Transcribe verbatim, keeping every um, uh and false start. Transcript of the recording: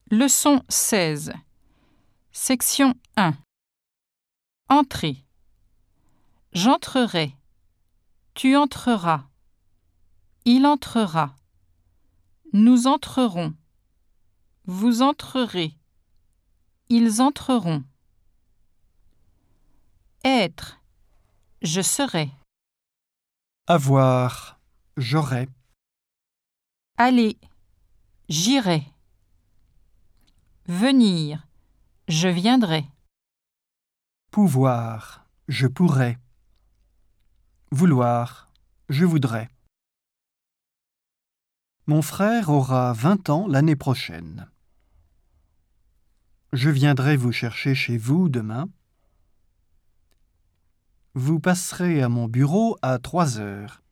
Leçon seize. Section un. Entrée. J'entrerai. Tu entreras. Il entrera. Nous entrerons. Vous entrerez. Ils entreront. Être. Je serai. Avoir. J'aurai. Aller. J'irai. Venir. Je viendrai. Pouvoir. Je pourrai. Vouloir. Je voudrais. Mon frère aura vingt ans l'année prochaine. Je viendrai vous chercher chez vous demain. Vous passerez à mon bureau à trois heures.